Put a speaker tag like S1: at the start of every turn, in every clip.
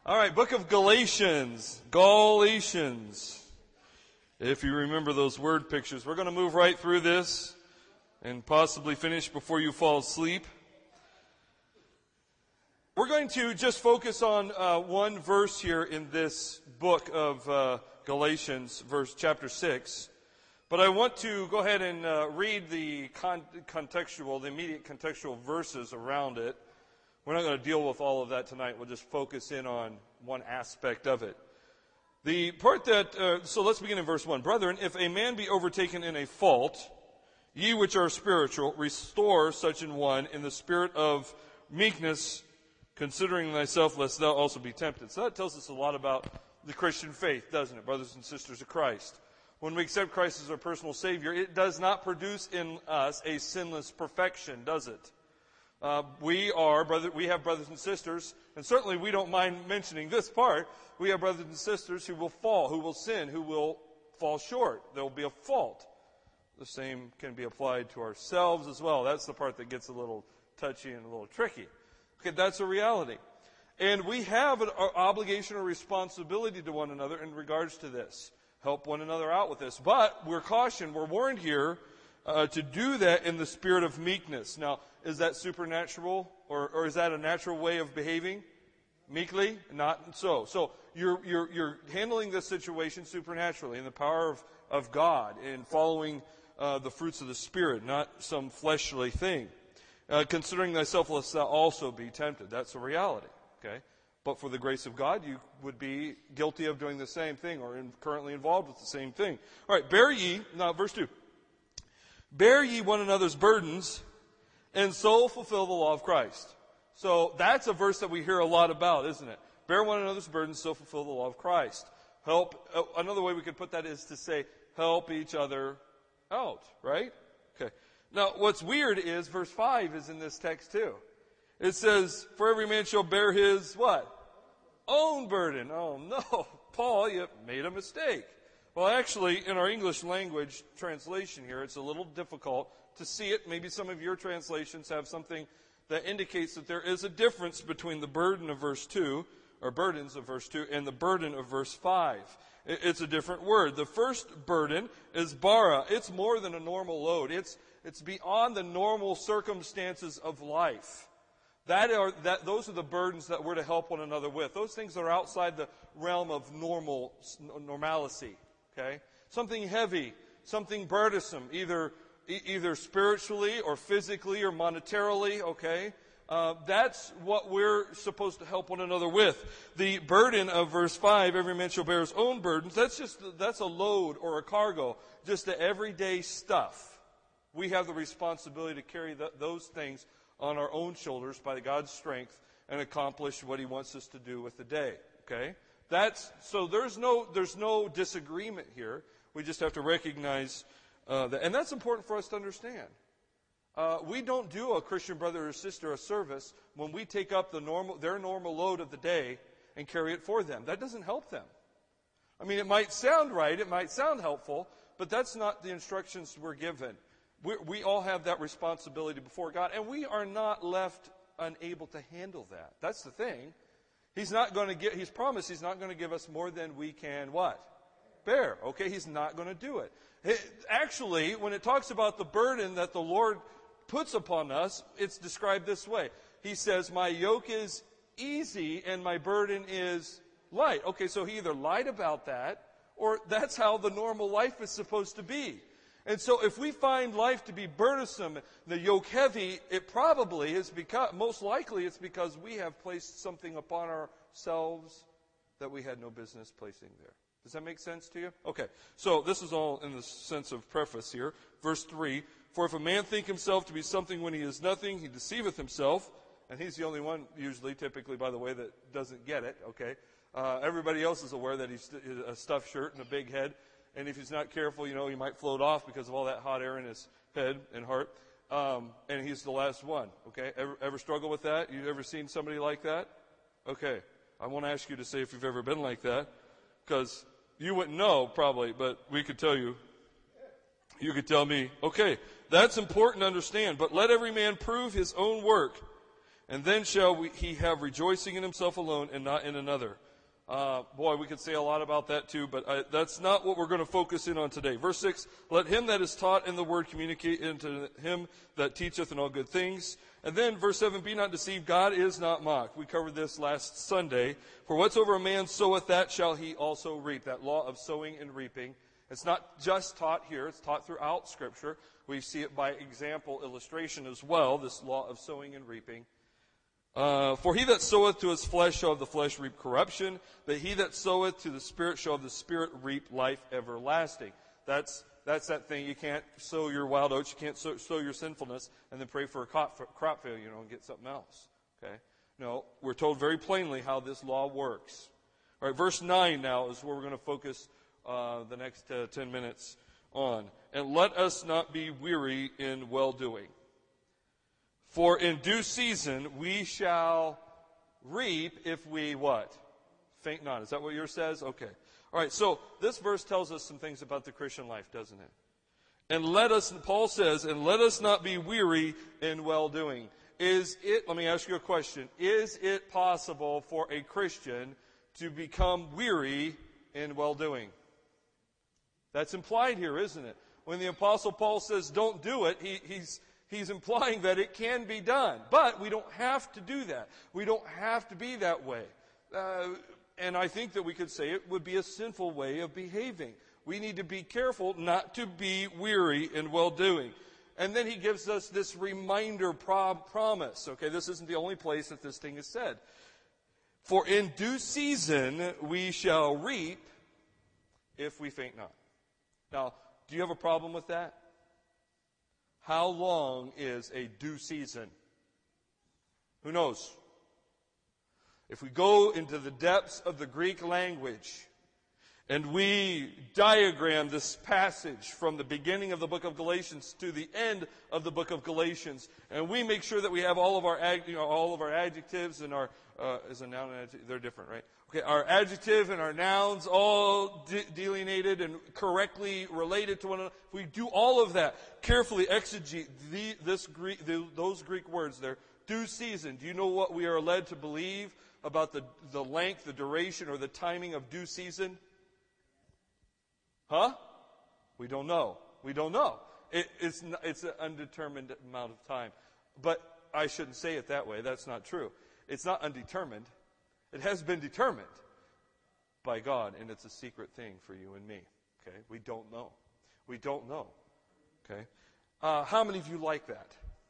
S1: All right, book of Galatians. Galatians. If you remember those word pictures, we're going to move right through this and possibly finish before you fall asleep. We're going to just focus on one verse here in this book of Galatians, chapter 6. But I want to go ahead and read the the immediate contextual verses around it. We're not going to deal with all of that tonight. We'll just focus in on one aspect of it. The part that, so let's begin in verse 1. Brethren, if a man be overtaken in a fault, ye which are spiritual, restore such an one in the spirit of meekness, considering thyself, lest thou also be tempted. So that tells us a lot about the Christian faith, doesn't it, brothers and sisters of Christ? When we accept Christ as our personal Savior, it does not produce in us a sinless perfection, does it? We have brothers and sisters, and certainly we don't mind mentioning this part. We have brothers and sisters who will fall, who will sin, who will fall short. There will be a fault. The same can be applied to ourselves as well. That's the part that gets a little touchy and a little tricky. Okay, that's a reality. And we have an obligation or responsibility to one another in regards to this. Help one another out with this. But we're cautioned, we're warned here to do that in the spirit of meekness. Now, is that supernatural, or is that a natural way of behaving? Meekly? Not so. So you're handling this situation supernaturally in the power of God and following the fruits of the Spirit, not some fleshly thing. Considering thyself lest thou also be tempted. That's a reality. Okay? But for the grace of God, you would be guilty of doing the same thing or currently involved with the same thing. All right, bear ye, now verse 2. Bear ye one another's burdens, and so fulfill the law of Christ. So that's a verse that we hear a lot about, isn't it? Bear one another's burdens, so fulfill the law of Christ. Another way we could put that is to say, help each other out, right? Okay. Now, what's weird is verse 5 is in this text too. It says, for every man shall bear his, what? Own burden. Oh no, Paul, you made a mistake. Well, actually, in our English language translation here, it's a little difficult to see it. Maybe some of your translations have something that indicates that there is a difference between the burden of verse 2, or burdens of verse 2, and the burden of verse 5. It's a different word. The first burden is bara. It's more than a normal load. It's beyond the normal circumstances of life. Those are the burdens that we're to help one another with. Those things are outside the realm of normalcy. Okay? Something heavy, something burdensome, either spiritually or physically or monetarily, okay? That's what we're supposed to help one another with. The burden of verse 5, every man shall bear his own burdens, that's a load or a cargo, just the everyday stuff. We have the responsibility to carry those things on our own shoulders by God's strength and accomplish what He wants us to do with the day, okay? So there's no disagreement here. We just have to recognize that. And that's important for us to understand. We don't do a Christian brother or sister a service when we take up their normal load of the day and carry it for them. That doesn't help them. I mean, it might sound right, it might sound helpful, but that's not the instructions we're given. We all have that responsibility before God, and we are not left unable to handle that. That's the thing. He's promised He's not going to give us more than we can what? Bear. Okay, He's not going to do it. Actually, when it talks about the burden that the Lord puts upon us, it's described this way. He says, my yoke is easy and my burden is light. Okay, so He either lied about that, or that's how the normal life is supposed to be. And so if we find life to be burdensome, the yoke heavy, it probably is most likely it's because we have placed something upon ourselves that we had no business placing there. Does that make sense to you? Okay, so this is all in the sense of preface here. Verse 3, for if a man think himself to be something when he is nothing, he deceiveth himself. And he's the only one, usually, typically, by the way, that doesn't get it, okay? Everybody else is aware that he's a stuffed shirt and a big head. And if he's not careful, he might float off because of all that hot air in his head and heart. And he's the last one, okay? Ever struggle with that? You ever seen somebody like that? Okay. I won't ask you to say if you've ever been like that, because you wouldn't know probably, but we could tell you. You could tell me. Okay, that's important to understand. But let every man prove his own work, And then shall he have rejoicing in himself alone and not in another. Boy, we could say a lot about that too, but that's not what we're going to focus in on today. Verse 6, let him that is taught in the word communicate unto him that teacheth in all good things. And then verse 7, be not deceived, God is not mocked. We covered this last Sunday. For whatsoever a man soweth, that shall he also reap. That law of sowing and reaping. It's not just taught here, it's taught throughout Scripture. We see it by example, illustration as well, this law of sowing and reaping. For he that soweth to his flesh shall of the flesh reap corruption, but he that soweth to the Spirit shall of the Spirit reap life everlasting. That's that thing. You can't sow your wild oats, you can't sow your sinfulness, and then pray for a crop failure, and get something else. Okay? No, we're told very plainly how this law works. All right, verse 9 now is where we're going to focus the next 10 minutes on. And let us not be weary in well-doing. For in due season we shall reap if we what? Faint not. Is that what yours says? Okay. All right, so this verse tells us some things about the Christian life, doesn't it? And Paul says, and let us not be weary in well-doing. Let me ask you a question. Is it possible for a Christian to become weary in well-doing? That's implied here, isn't it? When the Apostle Paul says don't do it, he's implying that it can be done. But we don't have to do that. We don't have to be that way. And I think that we could say it would be a sinful way of behaving. We need to be careful not to be weary in well-doing. And then he gives us this reminder promise. Okay, this isn't the only place that this thing is said. For in due season we shall reap if we faint not. Now, do you have a problem with that? How long is a due season? Who knows? If we go into the depths of the Greek language and we diagram this passage from the beginning of the book of Galatians to the end of the book of Galatians, and we make sure that we have all of our adjectives and our is a noun and adjective, they're different, right? Okay, our adjective and our nouns all delineated and correctly related to one another. If we do all of that, carefully exegete those Greek words there, due season. Do you know what we are led to believe about the length, the duration, or the timing of due season? Huh? We don't know. We don't know. It's an undetermined amount of time. But I shouldn't say it that way. That's not true. It's not undetermined. It has been determined by God, and it's a secret thing for you and me. Okay? We don't know. We don't know. Okay? How many of you like that?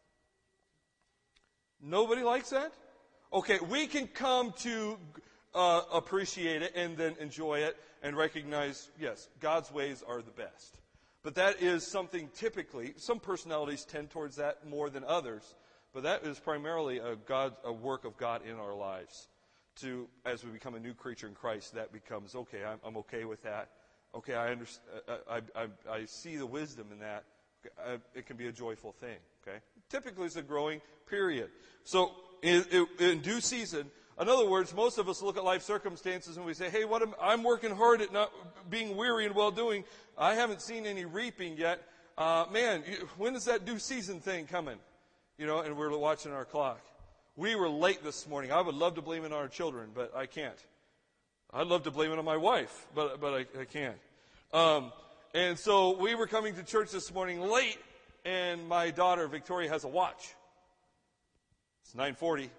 S1: Nobody likes that? Okay, we can come to appreciate it and then enjoy it and recognize, yes, God's ways are the best. But that is something typically, some personalities tend towards that more than others, but that is primarily a work of God in our lives. As we become a new creature in Christ, that becomes, okay, I'm okay with that. Okay, I understand. I see the wisdom in that. It can be a joyful thing. Okay, typically it's a growing period. So in due season, in other words, most of us look at life circumstances and we say, hey, I'm working hard at not being weary and well-doing. I haven't seen any reaping yet. When is that due season thing coming? And we're watching our clock. We were late this morning. I would love to blame it on our children, but I can't. I'd love to blame it on my wife, but I can't. And so we were coming to church this morning late, and my daughter, Victoria, has a watch. It's 9:40.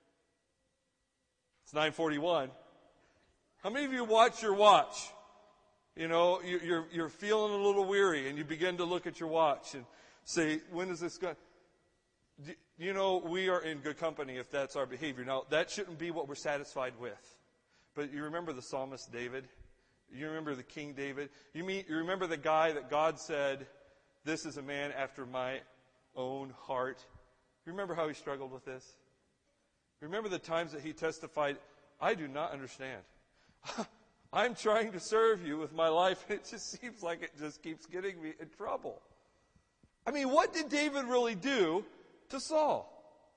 S1: It's 9:41. How many of you watch your watch? You're feeling a little weary, and you begin to look at your watch and say, when is this going? We are in good company if that's our behavior. Now, that shouldn't be what we're satisfied with. But you remember the psalmist David? You remember the King David? You remember the guy that God said, this is a man after my own heart? You remember how he struggled with this? Remember the times that he testified, I do not understand. I'm trying to serve you with my life, and it just seems like it just keeps getting me in trouble. I mean, what did David really do to Saul?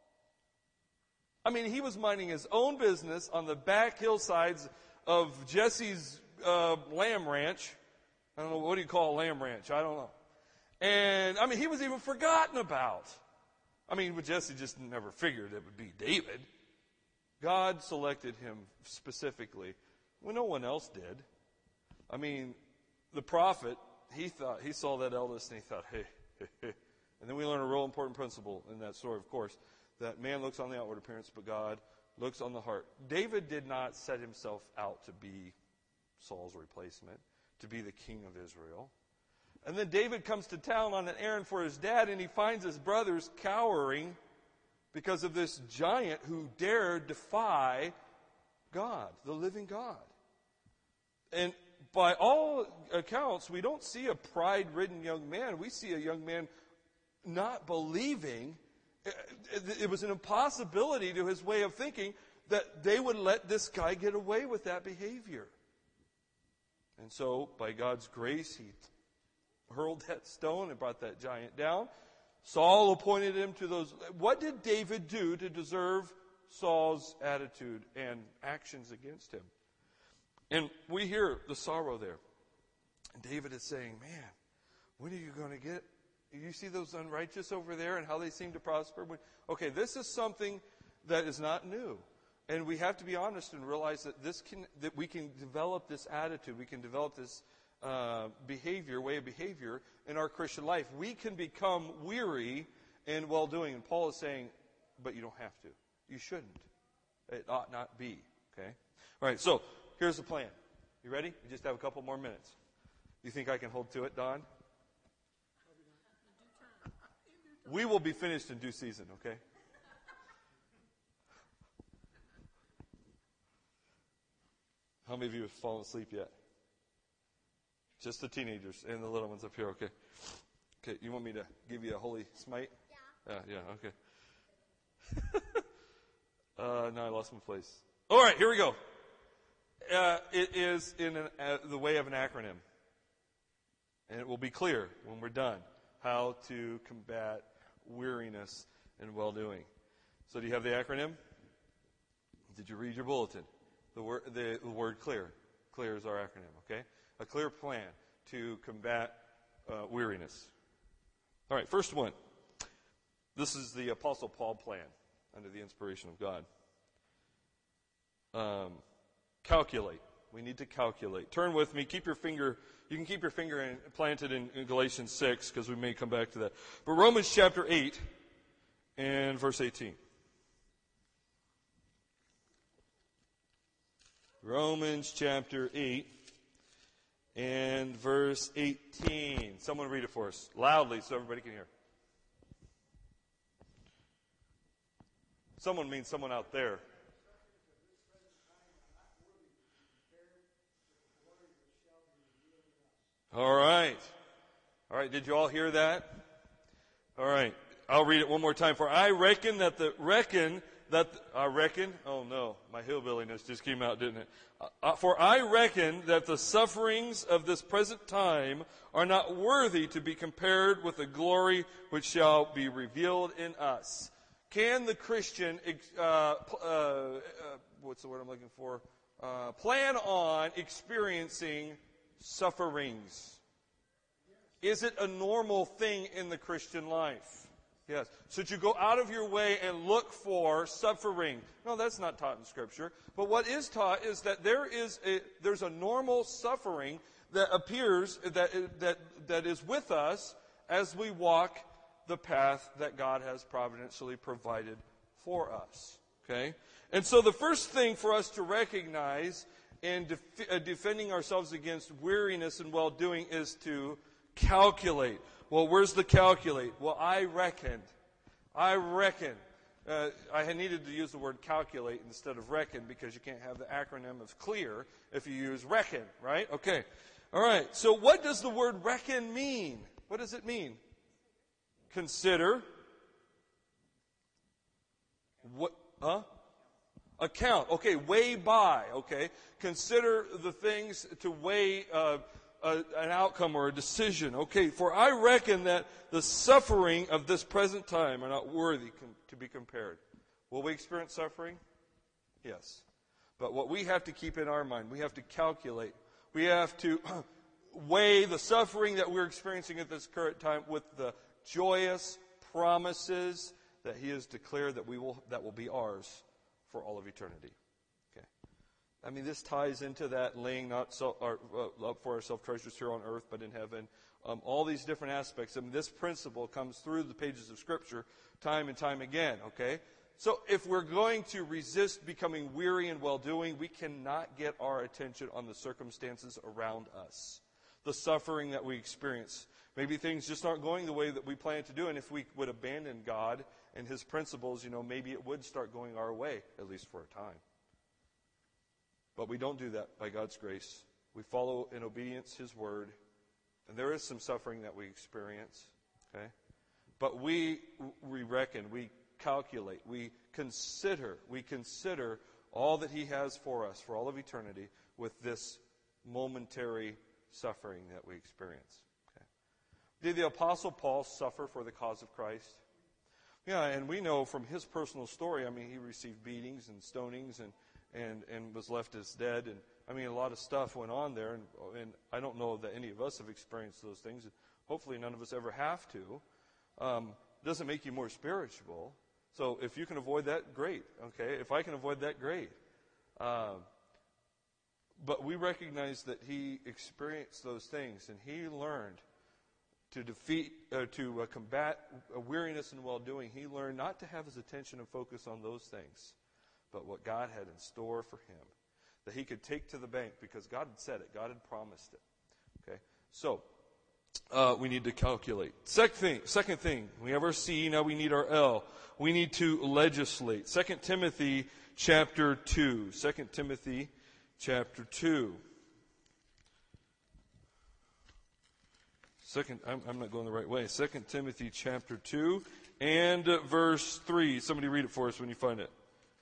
S1: I mean, he was minding his own business on the back hillsides of Jesse's lamb ranch. I don't know, what do you call a lamb ranch? I don't know. And, he was even forgotten about. I mean, Jesse just never figured it would be David. God selected him specifically when no one else did. I mean, the prophet, he saw that eldest and he thought, hey. And then we learn a real important principle in that story, of course, that man looks on the outward appearance, but God looks on the heart. David did not set himself out to be Saul's replacement, to be the king of Israel. And then David comes to town on an errand for his dad, and he finds his brothers cowering because of this giant who dared defy God, the living God. And by all accounts, we don't see a pride-ridden young man. We see a young man not believing. It was an impossibility to his way of thinking that they would let this guy get away with that behavior. And so, by God's grace, he hurled that stone and brought that giant down. Saul appointed him to those. What did David do to deserve Saul's attitude and actions against him? And we hear the sorrow there. And David is saying, man, when are you going to get... You see those unrighteous over there and how they seem to prosper? Okay, this is something that is not new. And we have to be honest and realize that we can develop this attitude. We can develop this way of behavior in our Christian life. We can become weary in well-doing. And Paul is saying, but you don't have to. You shouldn't. It ought not be. Okay? All right, so here's the plan. You ready? We just have a couple more minutes. You think I can hold to it, Don? We will be finished in due season, okay? How many of you have fallen asleep yet? Just the teenagers and the little ones up here, okay? Okay, you want me to give you a holy smite? Yeah, okay. Now I lost my place. All right, here we go. It is in the way of an acronym. And it will be clear when we're done how to combat weariness and well-doing. So do you have the acronym? Did you read your bulletin? The word clear. Clear is our acronym, okay? A clear plan to combat weariness. All right, first one. This is the Apostle Paul plan under the inspiration of God. Calculate. We need to calculate. Turn with me. You can keep your finger planted in Galatians 6 because we may come back to that. But Romans chapter 8 and verse 18. Romans chapter 8 and verse 18. Someone read it for us loudly so everybody can hear. Someone means someone out there. All right. Did you all hear that? All right. I'll read it one more time. For I reckon that oh no, my hillbilliness just came out, didn't it? For I reckon that the sufferings of this present time are not worthy to be compared with the glory which shall be revealed in us. Can the Christian, what's the word I'm looking for? Plan on experiencing sufferings? Is it a normal thing in the Christian life? Yes. Should you go out of your way and look for suffering? No, that's not taught in Scripture. But what is taught is that there's a normal suffering that appears, that is with us as we walk the path that God has providentially provided for us. Okay? And so the first thing for us to recognize in defending ourselves against weariness and well-doing is to calculate. Well, where's the calculate? Well, I reckon. I needed to use the word calculate instead of reckon because you can't have the acronym of clear if you use reckon, right? Okay. All right. So what does the word reckon mean? What does it mean? Consider. What? Account. Okay. Weigh by. Okay. Consider the things to weigh an outcome or a decision. Okay, for I reckon that the suffering of this present time are not worthy to be compared. Will we experience suffering? Yes. But what we have to keep in our mind, we have to calculate. We have to weigh the suffering that we're experiencing at this current time with the joyous promises that He has declared that will be ours for all of eternity. Okay. I mean, this ties into that laying not up for ourselves treasures here on earth, but in heaven. All these different aspects. I mean, this principle comes through the pages of Scripture time and time again. Okay. So if we're going to resist becoming weary in well-doing, we cannot get our attention on the circumstances around us, the suffering that we experience. Maybe things just aren't going the way that we plan to do, and if we would abandon God and His principles, maybe it would start going our way, at least for a time. But we don't do that by God's grace. We follow in obedience His word, and there is some suffering that we experience, okay? But we reckon, we calculate, we consider all that He has for us for all of eternity with this momentary suffering that we experience. Okay. Did the Apostle Paul suffer for the cause of Christ? Yeah, and we know from his personal story, I mean, he received beatings and stonings and was left as dead. And I mean, a lot of stuff went on there, and I don't know that any of us have experienced those things. Hopefully none of us ever have to. Doesn't make you more spiritual. So if you can avoid that, great. Okay, if I can avoid that, great. But we recognize that he experienced those things, and he learned to combat weariness and well-doing. He learned not to have his attention and focus on those things, but what God had in store for him, that he could take to the bank because God had said it. God had promised it. Okay, so we need to calculate. Second thing, we have our C, now we need our L. We need to legislate. 2 Timothy chapter 2. 2 Timothy chapter 2. I'm not going the right way. 2 Timothy chapter 2 and verse 3. Somebody read it for us when you find it.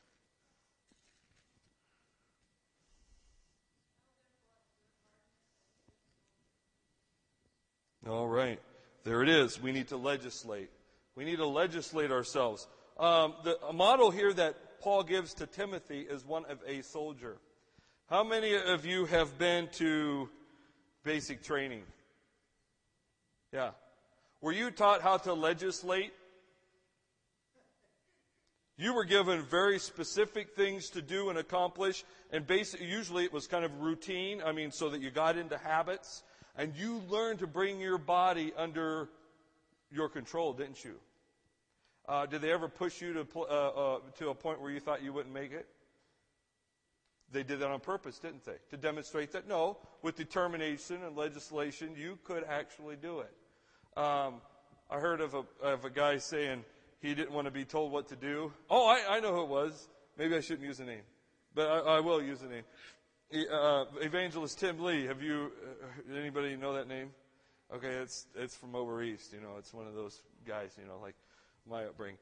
S1: All right. There it is. We need to legislate. We need to legislate ourselves. A model here that Paul gives to Timothy is one of a soldier. How many of you have been to basic training? Yeah. Were you taught how to legislate? You were given very specific things to do and accomplish, and usually it was kind of routine, so that you got into habits, and you learned to bring your body under your control, didn't you? Did they ever push you to a point where you thought you wouldn't make it? They did that on purpose, didn't they? To demonstrate that, no, with determination and legislation, you could actually do it. I heard of a guy saying he didn't want to be told what to do. Oh, I know who it was. Maybe I shouldn't use the name, but I will use the name. Evangelist Tim Lee. Have you? Anybody know that name? Okay, it's from over east. It's one of those guys. Like my upbringing.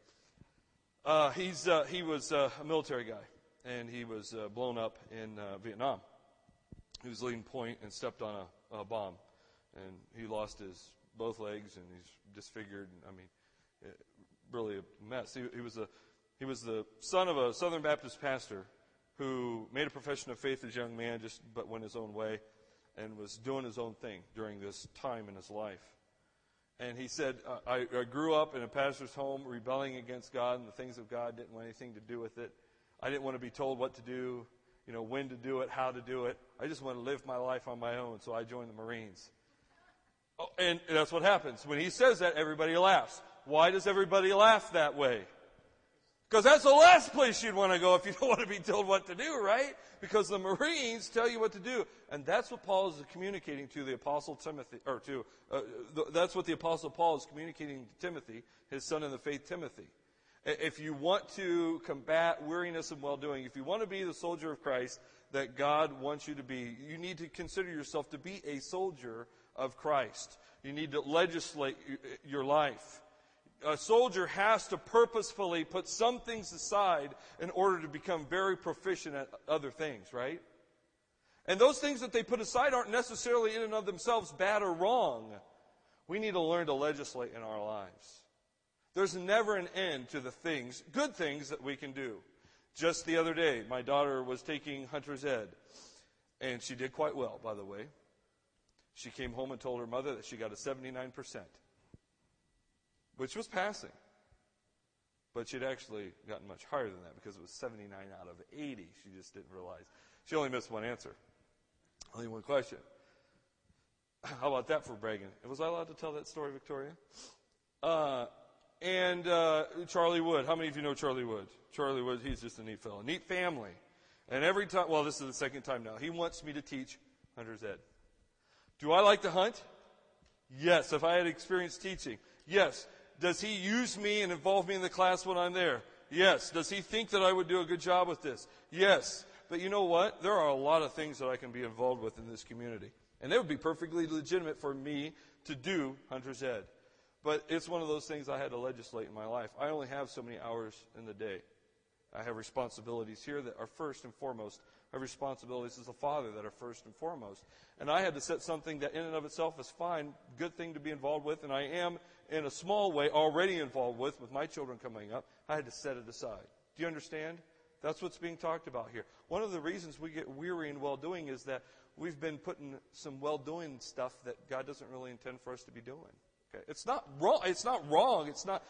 S1: He was a military guy, and he was blown up in Vietnam. He was leading point and stepped on a bomb, and he lost both legs, and he's disfigured. Really a mess. He was the son of a Southern Baptist pastor who made a profession of faith as a young man, but went his own way, and was doing his own thing during this time in his life. And he said, I grew up in a pastor's home rebelling against God and the things of God, didn't want anything to do with it. I didn't want to be told what to do, when to do it, how to do it. I just want to live my life on my own, so I joined the Marines. Oh, and that's what happens. When he says that, everybody laughs. Why does everybody laugh that way? Because that's the last place you'd want to go if you don't want to be told what to do, right? Because the Marines tell you what to do. And that's what Paul is communicating to the Apostle Timothy, that's what the Apostle Paul is communicating to Timothy, his son in the faith, Timothy. If you want to combat weariness and well-doing, if you want to be the soldier of Christ that God wants you to be, you need to consider yourself to be a soldier of Christ. You need to legislate your life. A soldier has to purposefully put some things aside in order to become very proficient at other things, right? And those things that they put aside aren't necessarily in and of themselves bad or wrong. We need to learn to legislate in our lives. There's never an end to the good things that we can do. Just the other day, my daughter was taking Hunter's Ed, and she did quite well, by the way. She came home and told her mother that she got a 79%. Which was passing. But she'd actually gotten much higher than that because it was 79 out of 80. She just didn't realize. She only missed one answer. Only one question. How about that for bragging? Was I allowed to tell that story, Victoria? And Charlie Wood. How many of you know Charlie Wood? Charlie Wood, he's just a neat fellow. Neat family. And every time, well, this is the second time now, he wants me to teach hunter's ed. Do I like to hunt? Yes. If I had experience teaching? Yes. Does he use me and involve me in the class when I'm there? Yes. Does he think that I would do a good job with this? Yes. But you know what? There are a lot of things that I can be involved with in this community. And it would be perfectly legitimate for me to do hunter's ed. But it's one of those things I had to legislate in my life. I only have so many hours in the day. I have responsibilities here that are first and foremost. I have responsibilities as a father that are first and foremost. And I had to set something that in and of itself is fine, good thing to be involved with, and I am, in a small way, already involved with my children coming up. I had to set it aside. Do you understand? That's what's being talked about here. One of the reasons we get weary in well-doing is that we've been putting some well-doing stuff that God doesn't really intend for us to be doing. Okay? It's not wrong. It's not wrong. It's not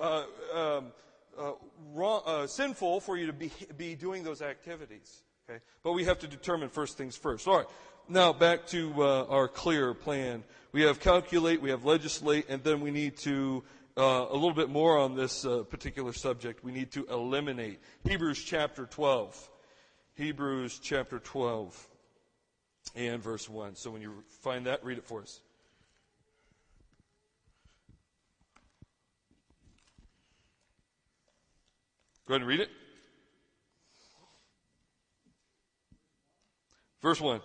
S1: sinful for you to be doing those activities. Okay? But we have to determine first things first. All right. Now back to our clear plan. We have calculate, we have legislate, and then we need to, a little bit more on this particular subject, we need to eliminate. Hebrews chapter 12. Hebrews chapter 12 and verse 1. So when you find that, read it for us. Go ahead and read it. Verse 1.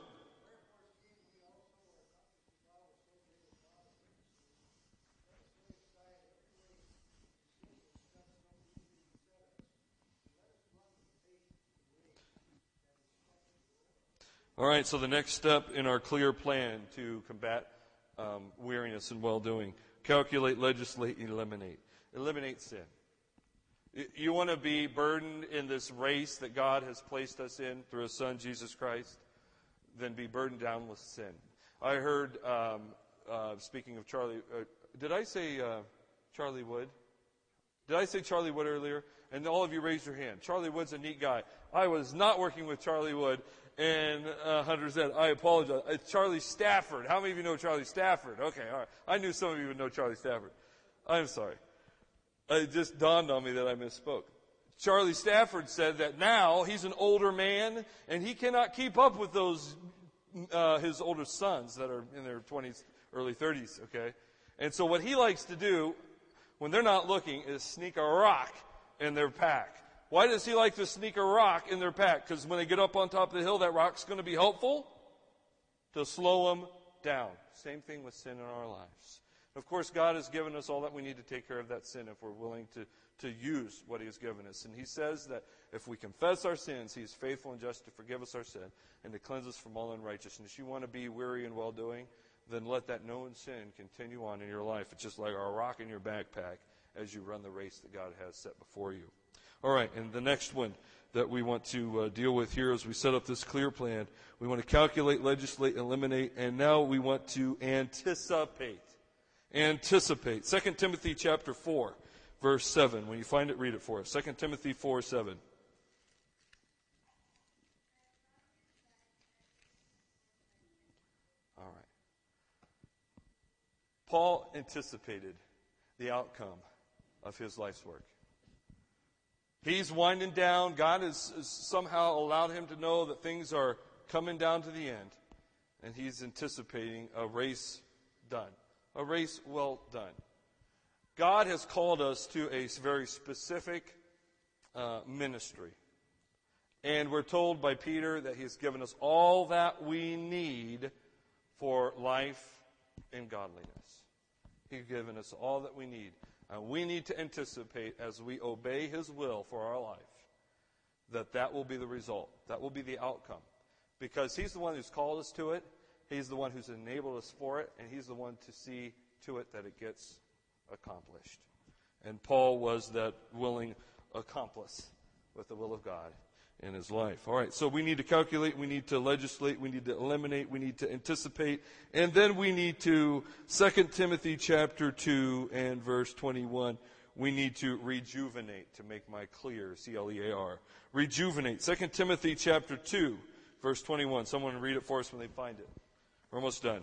S1: All right, so the next step in our clear plan to combat weariness and well-doing. Calculate, legislate, eliminate. Eliminate sin. You want to be burdened in this race that God has placed us in through His Son, Jesus Christ? Then be burdened down with sin. I heard, speaking of Charlie, did I say Charlie Wood? Did I say Charlie Wood earlier? And all of you raised your hand. Charlie Wood's a neat guy. I was not working with Charlie Wood in Hunter's Ed. I apologize. It's Charlie Stafford. How many of you know Charlie Stafford? Okay, all right. I knew some of you would know Charlie Stafford. I'm sorry. It just dawned on me that I misspoke. Charlie Stafford said that now he's an older man and he cannot keep up with those his older sons that are in their 20s, early 30s, okay? And so what he likes to do when they're not looking is sneak a rock in their pack. Why does he like to sneak a rock in their pack? Because when they get up on top of the hill, that rock's going to be helpful to slow them down. Same thing with sin in our lives. Of course, God has given us all that we need to take care of that sin if we're willing to use what He has given us. And He says that if we confess our sins, He is faithful and just to forgive us our sin and to cleanse us from all unrighteousness. You want to be weary and well-doing? Then let that known sin continue on in your life. It's just like a rock in your backpack as you run the race that God has set before you. All right, and the next one that we want to deal with here as we set up this clear plan, we want to calculate, legislate, eliminate, and now we want to anticipate. Anticipate. 2 Timothy chapter 4, verse 7. When you find it, read it for us. 2 Timothy 4, 7. All right. Paul anticipated the outcome of his life's work. He's winding down. God has somehow allowed him to know that things are coming down to the end. And he's anticipating a race done. A race well done. God has called us to a very specific ministry. And we're told by Peter that He has given us all that we need for life and godliness. He's given us all that we need. And we need to anticipate as we obey His will for our life that will be the result. That will be the outcome. Because He's the one who's called us to it. He's the one who's enabled us for it. And He's the one to see to it that it gets accomplished. And Paul was that willing accomplice with the will of God in his life. All right, so we need to calculate, we need to legislate, we need to eliminate, we need to anticipate, and then we need to, 2 Timothy chapter 2 and verse 21, we need to rejuvenate, to make my clear, C-L-E-A-R. Rejuvenate. 2 Timothy chapter 2, verse 21. Someone read it for us when they find it. We're almost done.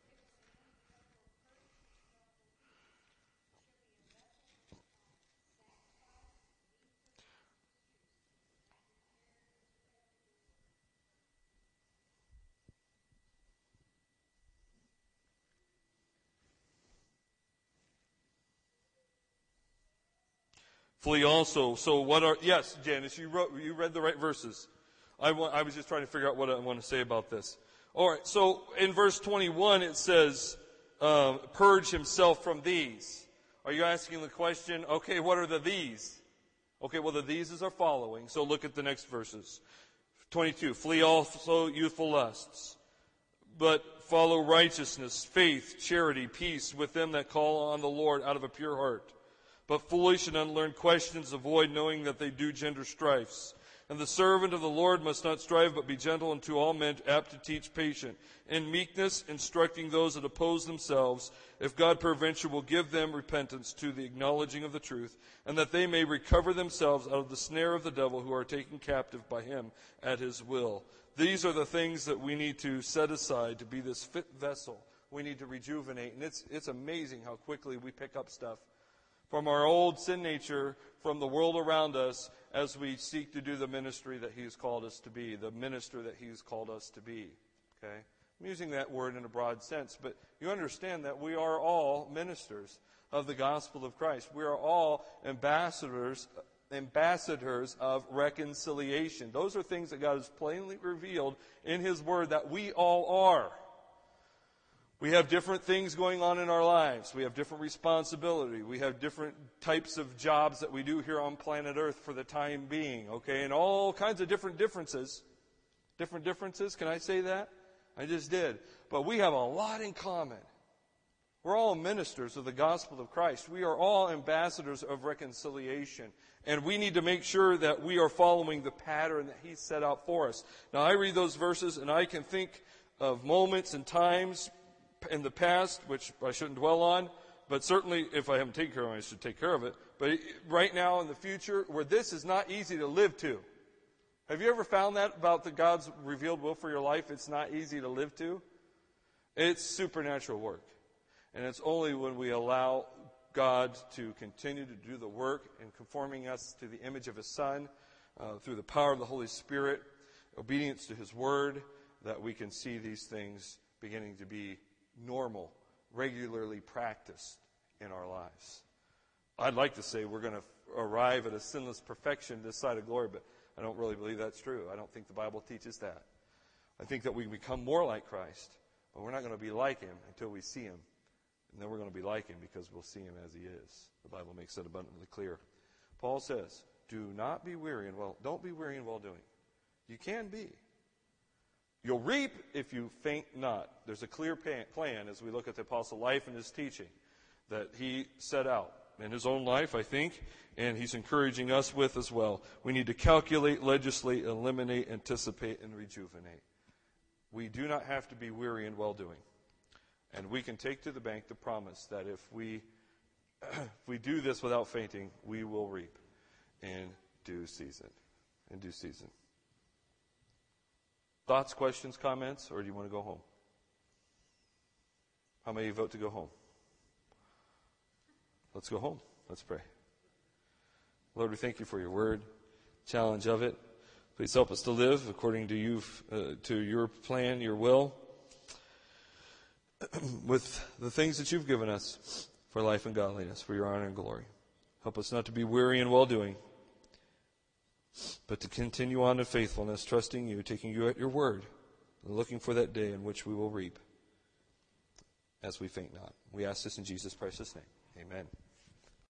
S1: Flee also. So what are, yes, Janice, you read the right verses. I was just trying to figure out what I want to say about this. All right, so in verse 21 it says, purge himself from these. Are you asking the question, okay, what are the these? Okay, well the these are following, so look at the next verses. 22, flee also youthful lusts, but follow righteousness, faith, charity, peace with them that call on the Lord out of a pure heart. But foolish and unlearned questions avoid, knowing that they do gender strifes. And the servant of the Lord must not strive, but be gentle unto all men, apt to teach, patient, in meekness, instructing those that oppose themselves, if God peradventure will give them repentance to the acknowledging of the truth, and that they may recover themselves out of the snare of the devil, who are taken captive by him at his will. These are the things that we need to set aside to be this fit vessel. We need to rejuvenate. And it's amazing how quickly we pick up stuff from our old sin nature, from the world around us, as we seek to do the ministry that He's called us to be, the minister that He's called us to be. Okay? I'm using that word in a broad sense, but you understand that we are all ministers of the gospel of Christ. We are all ambassadors of reconciliation. Those are things that God has plainly revealed in His Word that we all are. We have different things going on in our lives. We have different responsibility. We have different types of jobs that we do here on planet Earth for the time being, okay? And all kinds of different differences. Different differences, can I say that? I just did. But we have a lot in common. We're all ministers of the gospel of Christ. We are all ambassadors of reconciliation. And we need to make sure that we are following the pattern that He set out for us. Now, I read those verses and I can think of moments and times in the past, which I shouldn't dwell on, but certainly if I haven't taken care of it, I should take care of it. But right now in the future, where this is not easy to live to. Have you ever found that about the God's revealed will for your life? It's not easy to live to. It's supernatural work. And it's only when we allow God to continue to do the work in conforming us to the image of His Son, through the power of the Holy Spirit, obedience to His Word, that we can see these things beginning to be normal, regularly practiced in our lives. I'd like to say we're going to arrive at a sinless perfection this side of glory, but I don't really believe that's true. I don't think the Bible teaches that. I think that we become more like Christ, but we're not going to be like Him until we see Him. And then we're going to be like Him because we'll see Him as He is. The Bible makes that abundantly clear. Paul says, do not be weary and don't be weary in well doing. You can be. You'll reap if you faint not. There's a clear plan as we look at the apostle life and his teaching that he set out in his own life, I think, and he's encouraging us with as well. We need to calculate, legislate, eliminate, anticipate, and rejuvenate. We do not have to be weary in well-doing. And we can take to the bank the promise that if we do this without fainting, we will reap in due season. In due season. Thoughts, questions, comments, or do you want to go home? How many of you vote to go home? Let's go home. Let's pray. Lord, we thank You for Your word, challenge of it. Please help us to live according to You, to Your plan, Your will, with the things that You've given us for life and godliness, for Your honor and glory. Help us not to be weary in well-doing, but to continue on in faithfulness, trusting You, taking You at Your word, and looking for that day in which we will reap as we faint not. We ask this in Jesus' precious name. Amen.